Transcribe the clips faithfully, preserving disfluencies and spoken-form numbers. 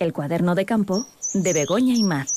El cuaderno de campo de Begoña Imaz.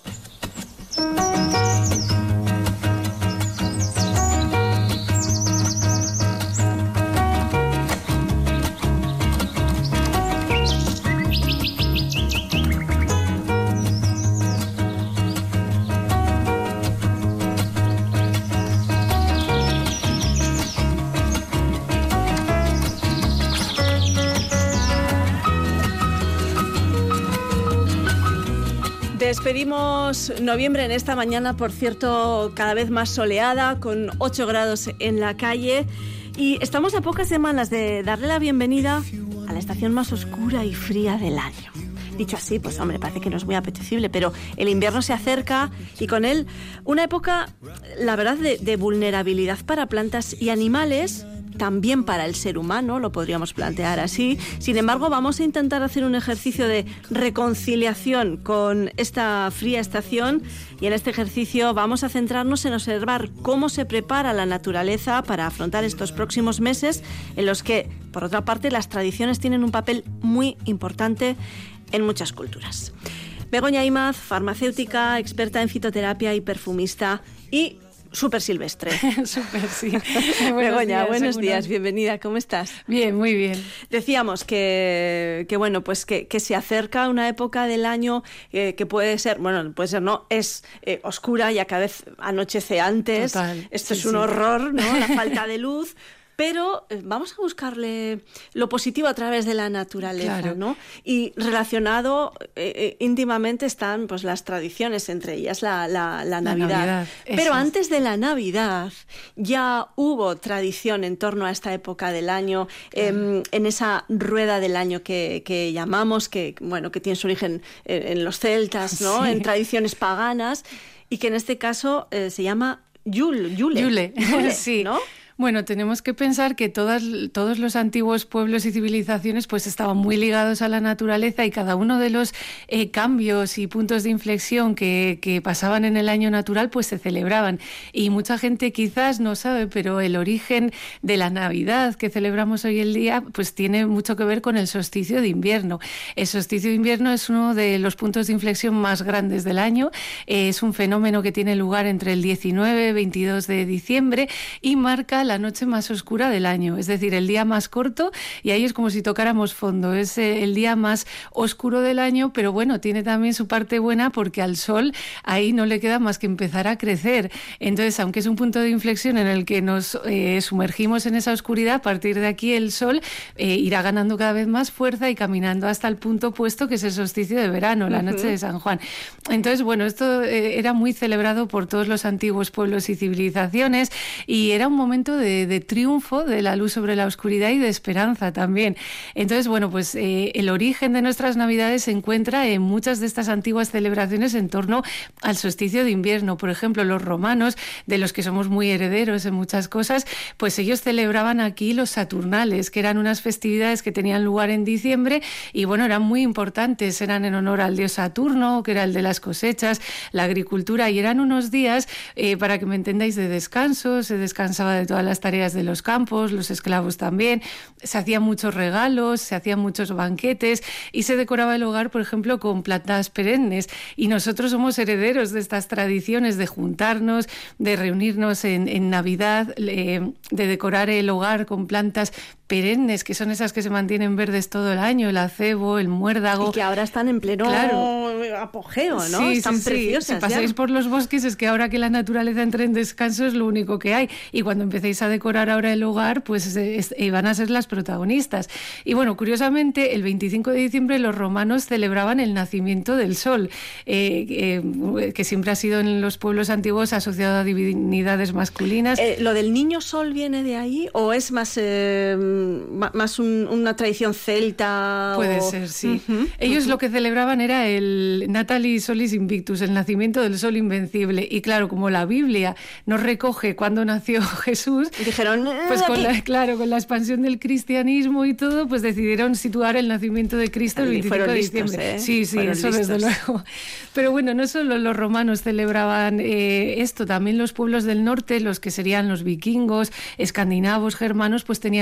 Despedimos noviembre en esta mañana, por cierto, cada vez más soleada, con ocho grados en la calle. Y estamos a pocas semanas de darle la bienvenida a la estación más oscura y fría del año. Dicho así, pues hombre, parece que no es muy apetecible, pero el invierno se acerca y con él una época, la verdad, de, de vulnerabilidad para plantas y animales, también para el ser humano, lo podríamos plantear así. Sin embargo, vamos a intentar hacer un ejercicio de reconciliación con esta fría estación y en este ejercicio vamos a centrarnos en observar cómo se prepara la naturaleza para afrontar estos próximos meses en los que, por otra parte, las tradiciones tienen un papel muy importante en muchas culturas. Begoña Imaz, farmacéutica, experta en fitoterapia y perfumista y súper silvestre. Súper, sí. Begoña, días, buenos seguro. días, bienvenida, ¿cómo estás? Bien, muy bien. Decíamos que, que bueno, pues que, que se acerca una época del año eh, que puede ser, bueno, puede ser, no, es eh, oscura, ya cada vez anochece antes. Total. Esto Sí, es un sí. horror, ¿no? La falta de luz. Pero eh, vamos a buscarle lo positivo a través de la naturaleza, Claro. ¿no? Y relacionado eh, eh, íntimamente están pues las tradiciones, entre ellas la, la, la Navidad. Navidad, eso Pero es. antes de la Navidad ya hubo tradición en torno a esta época del año, eh, en esa rueda del año que, que llamamos, que bueno, que tiene su origen en, en los celtas, ¿no? Sí. En tradiciones paganas, y que en este caso eh, se llama Yule, Yule, Yule, Yule, sí. ¿no? Bueno, tenemos que pensar que todas, todos los antiguos pueblos y civilizaciones pues estaban muy ligados a la naturaleza y cada uno de los eh, cambios y puntos de inflexión que, que pasaban en el año natural pues se celebraban. Y mucha gente quizás no sabe, pero el origen de la Navidad que celebramos hoy el día pues tiene mucho que ver con el solsticio de invierno. El solsticio de invierno es uno de los puntos de inflexión más grandes del año. Eh, es un fenómeno que tiene lugar entre el diecinueve y veintidós de diciembre y marca la noche más oscura del año, es decir, el día más corto, y ahí es como si tocáramos fondo, es eh, el día más oscuro del año, pero bueno, tiene también su parte buena porque al sol ahí no le queda más que empezar a crecer. Entonces, aunque es un punto de inflexión en el que nos eh, sumergimos en esa oscuridad, a partir de aquí el sol eh, irá ganando cada vez más fuerza y caminando hasta el punto opuesto, que es el solsticio de verano, la noche de San Juan. Entonces, bueno, esto eh, era muy celebrado por todos los antiguos pueblos y civilizaciones y era un momento de, de triunfo de la luz sobre la oscuridad y de esperanza también. Entonces, bueno, pues eh, el origen de nuestras Navidades se encuentra en muchas de estas antiguas celebraciones en torno al solsticio de invierno. Por ejemplo, los romanos, de los que somos muy herederos en muchas cosas, pues ellos celebraban aquí los Saturnales, que eran unas festividades que tenían lugar en diciembre y, bueno, eran muy importantes, eran en honor al dios Saturno, que era el de las cosechas, la agricultura, y eran unos días, eh, para que me entendáis, de descanso, se descansaba de todas las tareas de los campos, los esclavos también, se hacían muchos regalos, se hacían muchos banquetes y se decoraba el hogar, por ejemplo, con plantas perennes. Y nosotros somos herederos de estas tradiciones de juntarnos, de reunirnos en, en Navidad, eh, de decorar el hogar con plantas perennes, que son esas que se mantienen verdes todo el año, el acebo, el muérdago. Y que ahora están en pleno Claro. apogeo, ¿no? Sí, Están sí, sí. preciosas. Si pasáis ya. por los bosques es que ahora que la naturaleza entra en descanso es lo único que hay. Y cuando empecéis a decorar ahora el hogar, pues es, es, van a ser las protagonistas. Y bueno, curiosamente, el veinticinco de diciembre los romanos celebraban el nacimiento del sol, eh, eh, que siempre ha sido en los pueblos antiguos asociado a divinidades masculinas. Eh, ¿Lo del niño sol viene de ahí o es más, eh, más un, una tradición celta? Puede o... ser, sí. Uh-huh, Ellos uh-huh. lo que celebraban era el Natalis Solis Invictus, el nacimiento del sol invencible. Y claro, como la Biblia nos recoge cuándo nació Jesús, dijeron, eh, pues con aquí. la, claro, con la expansión del cristianismo y todo, pues decidieron situar el nacimiento de Cristo el veinticinco de diciembre. Listos, ¿eh? Sí, sí, fueron eso listos. desde luego. Pero bueno, no solo los romanos celebraban eh, esto, también los pueblos del norte, los que serían los vikingos, escandinavos, germanos, pues tenían una festividad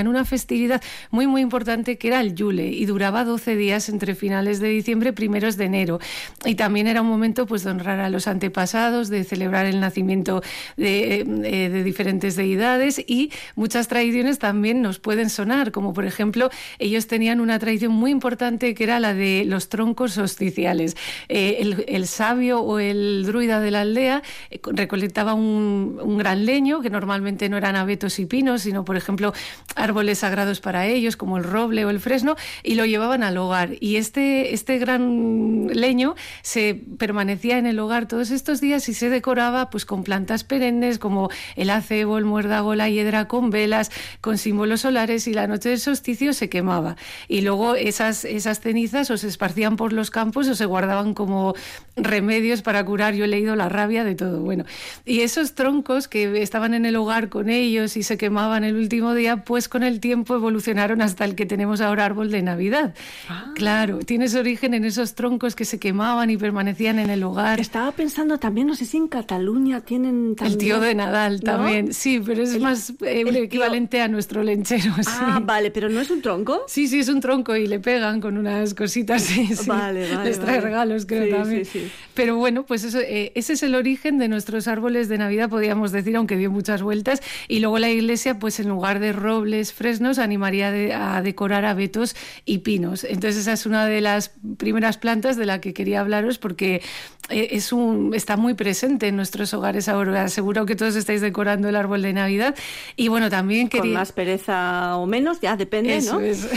festividad muy, muy importante que era el Yule, y duraba doce días entre finales de diciembre y primeros de enero. Y también era un momento pues de honrar a los antepasados, de celebrar el nacimiento de, de, de diferentes deidades, y muchas tradiciones también nos pueden sonar, como por ejemplo, ellos tenían una tradición muy importante que era la de los troncos solsticiales. Eh, el, el sabio o el druida de la aldea eh, recolectaba un, un gran leño, que normalmente no eran abetos y pinos, sino por ejemplo árboles sagrados para ellos, como el roble o el fresno, y lo llevaban al hogar. Y este, este gran leño se permanecía en el hogar todos estos días y se decoraba pues con plantas perennes como el acebo, el muérdago, la hiedra, con velas, con símbolos solares, y la noche del solsticio se quemaba. Y luego esas, esas cenizas o se esparcían por los campos o se guardaban como remedios para curar, yo he leído, la rabia, de todo. Bueno, y esos troncos que estaban en el hogar con ellos y se quemaban el último día, pues con el tiempo evolucionaron hasta el que tenemos ahora, árbol de Navidad. Ah. Claro, tiene su origen en esos troncos que se quemaban y permanecían en el hogar. Estaba pensando también, no sé si en Cataluña tienen también... El tío de Nadal, ¿no? También, sí, pero es el, más eh, el equivalente tío... a nuestro lenchero. Ah, sí. Vale, pero ¿no es un tronco? Sí, sí, es un tronco y le pegan con unas cositas. Sí, sí. Vale, vale. Les trae vale. regalos, creo, sí, también. Sí, sí. Pero bueno, pues eso, eh, ese es el origen de nuestros árboles de Navidad, podríamos decir, aunque dio muchas vueltas. Y luego la Iglesia, pues en lugar de robles, fresnos, animaría de, a decorar abetos y pinos. Entonces esa es una de las primeras plantas de la que quería hablaros, porque eh, es un, está muy presente en nuestros hogares ahora. Seguro que todos estáis decorando el árbol de Navidad. Y bueno, también quería... Con más pereza o menos, ya depende, Eso ¿no? Es.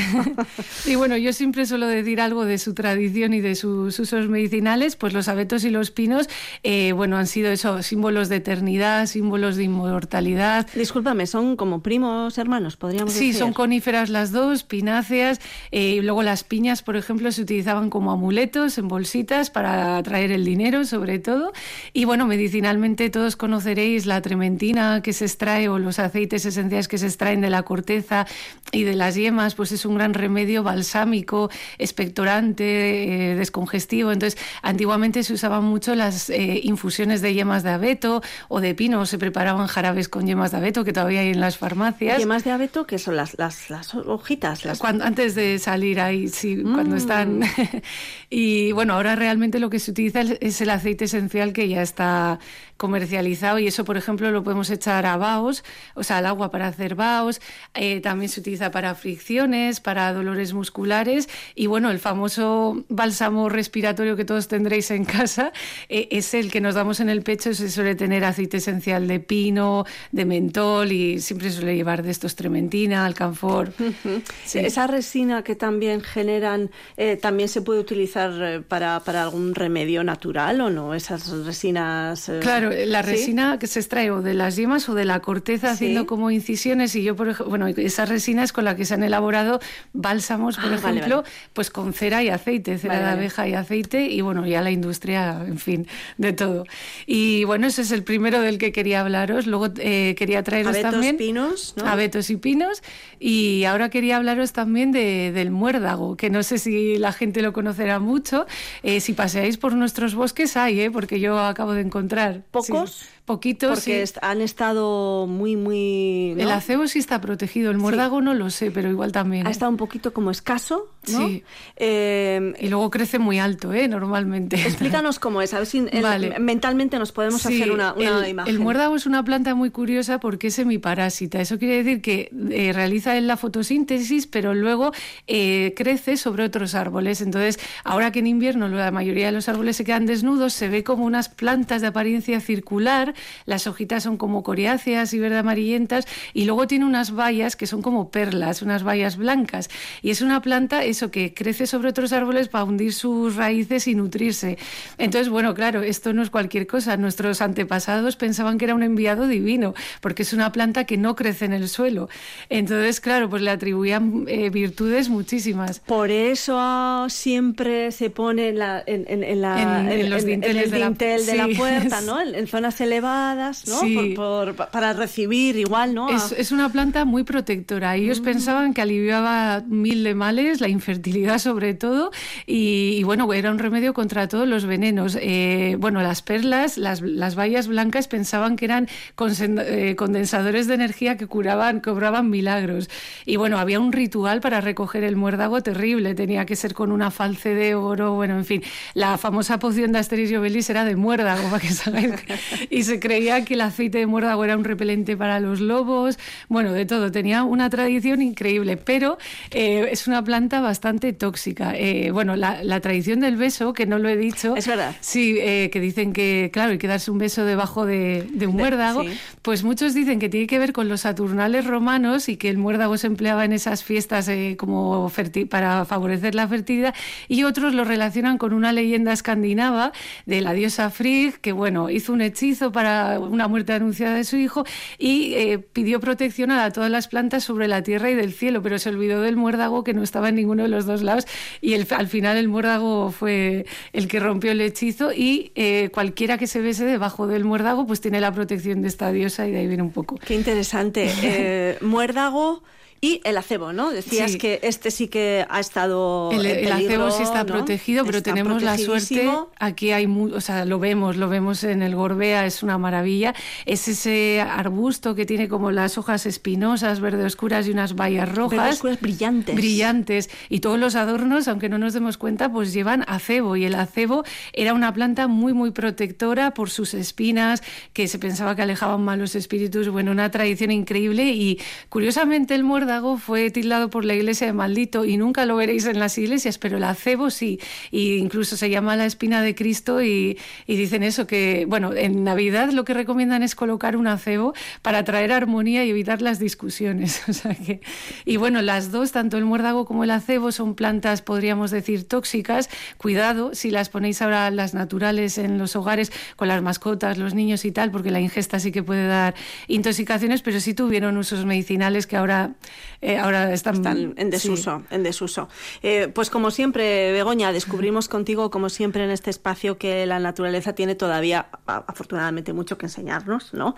Y bueno, yo siempre suelo decir algo de su tradición y de sus usos medicinales. Pues los abetos y los pinos, eh, bueno, han sido eso, símbolos de eternidad, símbolos de inmortalidad. Discúlpame, son como primos hermanos, podríamos sí, decir. Sí, son coníferas las dos, pináceas. Eh, y luego las piñas, por ejemplo, se utilizaban como amuletos en bolsitas para atraer el dinero, sobre todo. Y bueno, medicinalmente todos conoceréis la trementina que se extrae, o los aceites esenciales que se extraen de la corteza y de las yemas, pues es un gran remedio balsámico, expectorante, eh, descongestivo. Entonces, antiguamente se usaban mucho las eh, infusiones de yemas de abeto o de pino, se preparaban jarabes con yemas de abeto, que todavía hay en las farmacias. ¿Yemas de abeto? ¿Qué son las, las, las hojitas? Las... Cuando, antes de salir ahí, sí, mm. cuando están... Y bueno, ahora realmente lo que se utiliza es el aceite esencial que ya está comercializado, y eso, por ejemplo, lo podemos echar a vaos, o sea, al agua para hacer vaos. Eh, también se utiliza para fricciones, para dolores musculares, y bueno, el famoso bálsamo respiratorio que todos tendréis en casa eh, es el que nos damos en el pecho. Se suele tener aceite esencial de pino, de mentol, y siempre suele llevar de estos trementina, alcanfor. Uh-huh. Sí. Esa resina que también generan, eh, también se puede utilizar eh, para, para algún remedio natural, ¿o no? Esas resinas... Eh... Claro, la resina ¿sí? que se extrae o de las yemas o de la corteza, ¿sí? haciendo como incisiones, y yo, por ejemplo, bueno, esa resina es con la que se han elaborado bálsamos, por ah, ejemplo, vale, vale. pues con cera y aceite, cera vale, de abeja vale. y aceite, y bueno, ya la industria, en fin, de todo. Y bueno, ese es el primero del que quería hablaros. Luego eh, quería traeros abetos, también... pinos, ¿no? Abetos y pinos. Y ahora quería hablaros también de, del muérdago, que no sé si la gente lo conocerá mucho. Eh, si paseáis por nuestros bosques hay, ¿eh? Porque yo acabo de encontrar... ¿Pocos? Sí. Poquitos, porque sí. han estado muy, muy... ¿no? El acebo sí está protegido, el muérdago sí. no lo sé, pero igual también. Ha ¿eh? estado un poquito como escaso, ¿no? Sí. Eh, y luego crece muy alto, ¿eh? Normalmente. Explícanos cómo es, a ver si el, vale. mentalmente nos podemos sí, hacer una, una el, imagen. El muérdago es una planta muy curiosa porque es semiparásita. Eso quiere decir que eh, realiza la fotosíntesis, pero luego eh, crece sobre otros árboles. Entonces, ahora que en invierno la mayoría de los árboles se quedan desnudos, se ve como unas plantas de apariencia circular, las hojitas son como coriáceas y verde amarillentas, y luego tiene unas bayas que son como perlas, unas bayas blancas, y es una planta eso que crece sobre otros árboles para hundir sus raíces y nutrirse. Entonces, bueno, claro, esto no es cualquier cosa. Nuestros antepasados pensaban que era un enviado divino, porque es una planta que no crece en el suelo. Entonces, claro, pues le atribuían eh, virtudes muchísimas. Por eso siempre se pone en, la, en, en, en, la, en, en, en los en, dinteles en el de, dintel la, de la sí, puerta, ¿no? En, en zonas elevadas. elevadas, ¿no? Sí. Por, por, para recibir igual, ¿no? Es, es una planta muy protectora. Ellos mm. pensaban que aliviaba mil de males, la infertilidad sobre todo, y, y bueno, era un remedio contra todos los venenos. Eh, bueno, las perlas, las, las bayas blancas pensaban que eran consen, eh, condensadores de energía que curaban, cobraban milagros. Y bueno, había un ritual para recoger el muérdago terrible, tenía que ser con una falce de oro, bueno, en fin, la famosa poción de Asterix y Obelix era de muérdago, para que sabáis, y se creía que el aceite de muérdago era un repelente para los lobos, bueno, de todo, tenía una tradición increíble, pero eh, es una planta bastante tóxica. Eh, bueno, la, la tradición del beso, que no lo he dicho, es verdad, sí, eh, que dicen que, claro, hay que darse un beso debajo de, de un muérdago, sí. Pues muchos dicen que tiene que ver con los Saturnales romanos y que el muérdago se empleaba en esas fiestas eh, como ferti- para favorecer la fertilidad, y otros lo relacionan con una leyenda escandinava de la diosa Frigg, que bueno, hizo un hechizo para una muerte anunciada de su hijo y eh, pidió protección a todas las plantas sobre la tierra y del cielo, pero se olvidó del muérdago, que no estaba en ninguno de los dos lados, y el, al final el muérdago fue el que rompió el hechizo, y eh, cualquiera que se bese debajo del muérdago pues tiene la protección de esta diosa, y de ahí viene un poco. Qué interesante. eh, muérdago y el acebo, ¿no? Decías sí. que este sí que ha estado el, en el peligro, acebo sí está ¿no? protegido, pero está tenemos la suerte, aquí hay muy, o sea, lo vemos, lo vemos en el Gorbea, es una maravilla, es ese arbusto que tiene como las hojas espinosas, verde oscuras y unas bayas rojas. Verde oscuras brillantes. Brillantes, y todos los adornos, aunque no nos demos cuenta, pues llevan acebo, y el acebo era una planta muy, muy protectora por sus espinas, que se pensaba que alejaban malos espíritus, bueno, una tradición increíble, y curiosamente el muérdago fue tildado por la iglesia de maldito, y nunca lo veréis en las iglesias, pero el acebo sí, y incluso se llama la espina de Cristo, y, y dicen eso, que bueno, en Navidad lo que recomiendan es colocar un acebo para traer armonía y evitar las discusiones. O sea que, y bueno, las dos, tanto el muérdago como el acebo, son plantas, podríamos decir, tóxicas. Cuidado si las ponéis ahora, las naturales, en los hogares con las mascotas, los niños y tal, porque la ingesta sí que puede dar intoxicaciones, pero sí tuvieron usos medicinales que ahora Eh, ahora están, están en desuso, sí. en desuso. Eh, pues como siempre, Begoña, descubrimos contigo, como siempre en este espacio, que la naturaleza tiene todavía, afortunadamente, mucho que enseñarnos, ¿no?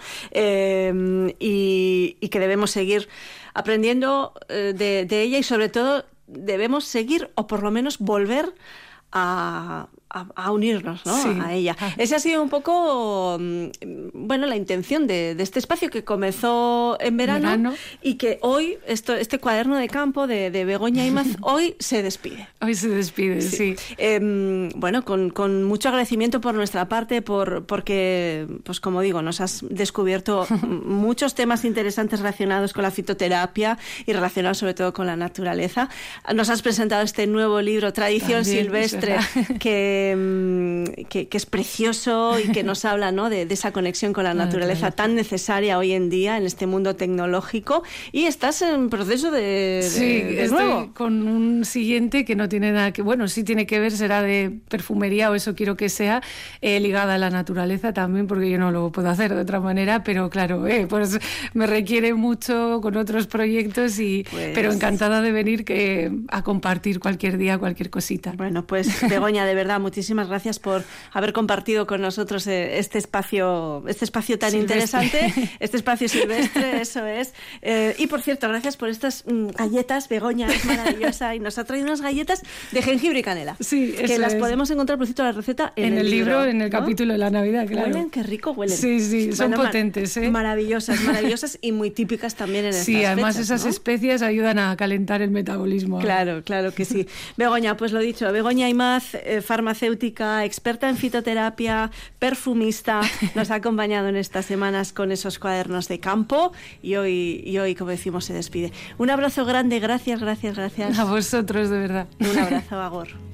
Eh, y, y que debemos seguir aprendiendo eh, de, de ella, y sobre todo debemos seguir, o por lo menos volver a... A, a unirnos, ¿no? Sí. A ella. Esa ha sido un poco, bueno, la intención de, de este espacio, que comenzó en verano, verano. y que hoy, esto, este cuaderno de campo de, de Begoña Imaz, hoy se despide. Hoy se despide, sí. sí. Eh, bueno, con, con mucho agradecimiento por nuestra parte, por porque, pues como digo, nos has descubierto muchos temas interesantes relacionados con la fitoterapia y relacionados sobre todo con la naturaleza. Nos has presentado este nuevo libro, Tradición También, Silvestre, que Que, que es precioso y que nos habla, ¿no? de, de esa conexión con la naturaleza tan necesaria hoy en día en este mundo tecnológico. Y estás en proceso de, de, sí, de estoy nuevo. Con un siguiente que no tiene nada que... Bueno, sí tiene que ver, será de perfumería, o eso quiero que sea, eh, ligada a la naturaleza también, porque yo no lo puedo hacer de otra manera, pero claro, eh, pues me requiere mucho con otros proyectos, y pues... pero encantada de venir que, a compartir cualquier día, cualquier cosita. Bueno, pues Begoña, de verdad, muchísimas gracias por haber compartido con nosotros este espacio, este espacio tan silvestre. interesante, este espacio silvestre, eso es. Eh, y por cierto, gracias por estas mm, galletas, Begoña, es maravillosa, y nos ha traído unas galletas de jengibre y canela. Sí, que las es. podemos encontrar, por cierto, la receta en, en el, el libro, libro, en el ¿no? capítulo de la Navidad, claro. Huelen, qué rico huelen. Sí, sí, son bueno, potentes, ¿eh? Maravillosas, maravillosas y muy típicas también en estas Sí, además fechas, esas ¿no? especias ayudan a calentar el metabolismo. Claro, claro que sí. Begoña, pues lo dicho, Begoña Imaz, eh, farmacéutica, experta en fitoterapia, perfumista, nos ha acompañado en estas semanas con esos cuadernos de campo, y hoy, y hoy, como decimos, se despide. Un abrazo grande, gracias, gracias, gracias. A vosotros, de verdad. Un abrazo, Agor.